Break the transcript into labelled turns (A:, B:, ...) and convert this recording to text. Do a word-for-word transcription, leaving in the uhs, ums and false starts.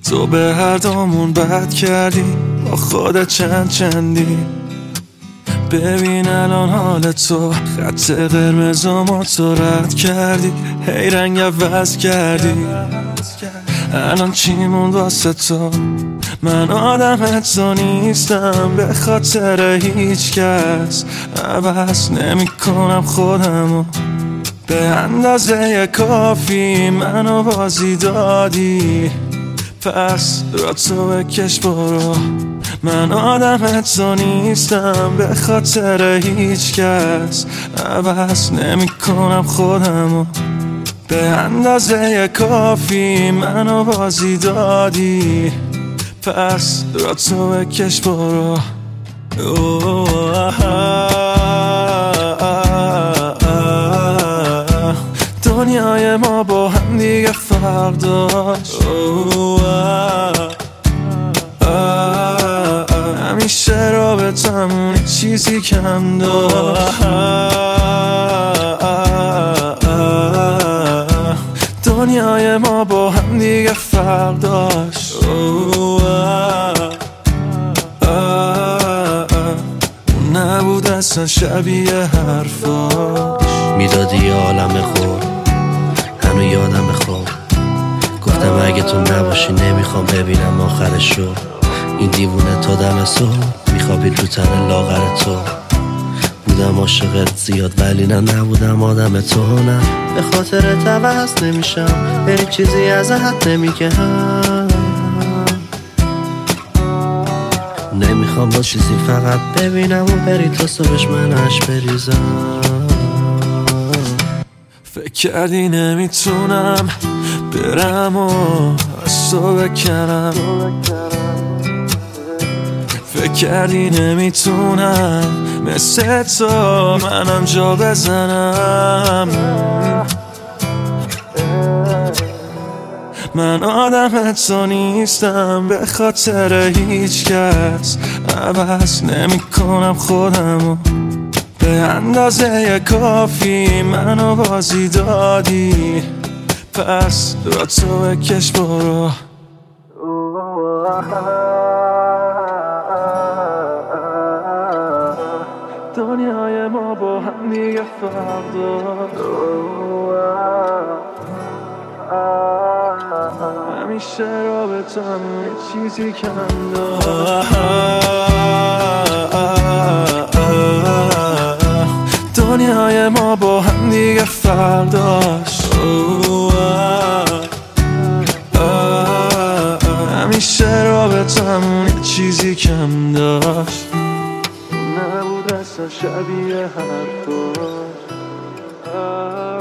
A: تو به هر دومون بد کردی، با خودت چند چندی. ببین الان حال تو، خط قرمزامو تو رد کردی، هی رنگ عوض کردی. الان چی موند واسه تو؟ من آدم تو نیستم، به خاطر هیچ کس عوض نمی کنم خودمو. به اندازه کافی منو بازی دادی، پس را تو بکش برو. من آدم تو نیستم، به خاطر هیچ کس عوض نمی کنم خودمو. به اندازه کافی منو بازی دادی، پس را تو بکش برو. دنیای ما با هم دیگه فرق داشت، همیشه رابطمون چیزی کم داشت. دنیای ما با هم دیگه فرق داشت، اون نبود اصلا شبیه حرفاش.
B: میدادی یه عالم خور، هنو یادم خور. گفتم اگه تو نباشی نمیخوام ببینم آخرشو. این دیوونه تا دم صبح میخوابید رو تن لاغر تو. بودم عاشقت زیاد ولی نه نبودم آدم تو. نه به خاطر عوض نمیشم، به این چیزی ازت نمیگم. نمیخوام با چیزی فقط ببینم و بری تا صبحش منش بریزم.
A: فکر کردی نمیتونم برم و از تو بکنم، فکر کردی نمیتونم مثل تو منم جا بزنم. من آدم تو نیستم، به خاطر هیچ کس عوض نمی کنم خودمو. به اندازه کافی منو بازی دادی، پس را تو بکش برو. دنیای ما با هم دیگه فرق داشت، همیشه رابطمون یه چیزی کم داشت. دنیای ما با هم دیگه فرق داشت، همیشه رابطمون یه چیزی کم داشت. نبود اصلا شبیه حرفاش.